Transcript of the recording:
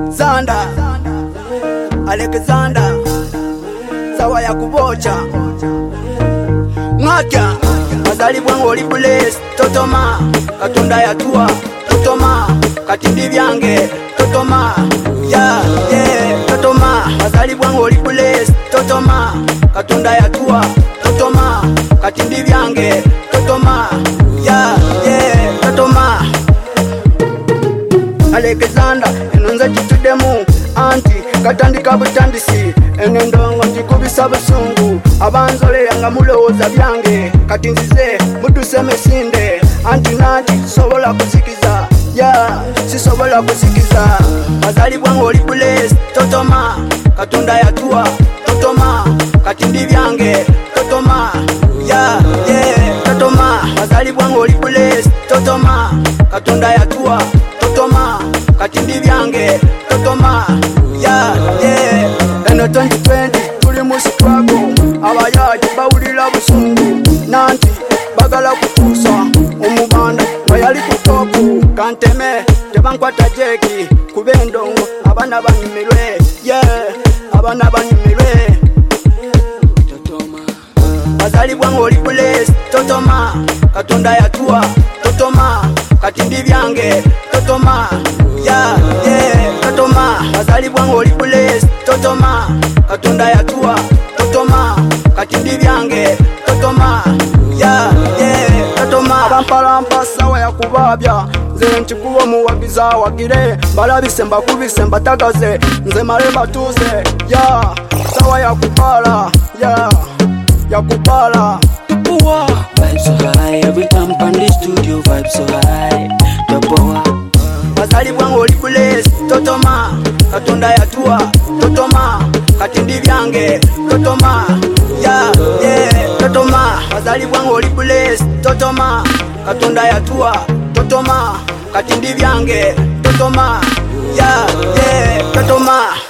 Zanda Alexander sawa ya kubocha Mwakya mazali bwangu oli bless Totoma Katonda yatua Totoma Katindi byange Totoma Totoma mazali bwangu oli bless Totoma Katonda yatua Totoma Katindi byange Totoma Totoma Alexander enonza kitudemu anti katandika butandisi enendongo tikubisa busungu abanzole nga mulowoza byange kati nzize muduse mesinde anti nanti sobola kusikiza sisobola kusikiza mazali bwangu oli bless Totoma Katonda yatua Totoma Katindi byange Totoma Totoma mazali bwangu oli bless Totoma Katonda yatua Totoma Katindi byange Totoma eno 2020 tuli mu struggle abayaji bawulira busungu nanti bagala kutuusa omubanda bayali kutopu kanteme tebankwata jeki kubendongo abana banyumirwe abana banyumirwe Totoma bazali bwangu oli bless Totoma Katonda yatua Totoma Katindi byange Totoma Totoma bazali bwangu oli bless Totoma Katonda yatua Totoma Katindi byange Totoma Totoma abampalampa sawa ya kubabya nze ntikuba muwagiza wagire balabise mbakubise mbatagaze nze male batuze sawa ya kupala ya kupala Vibes so high, every time on the studio, vibes so high. The power. Bazali bwangu oli bless Totoma Katonda yatua Totoma Katindi byange Totoma Totoma bazali bwangu oli bless Totoma Katonda yatua Totoma Katindi byange Totoma Totoma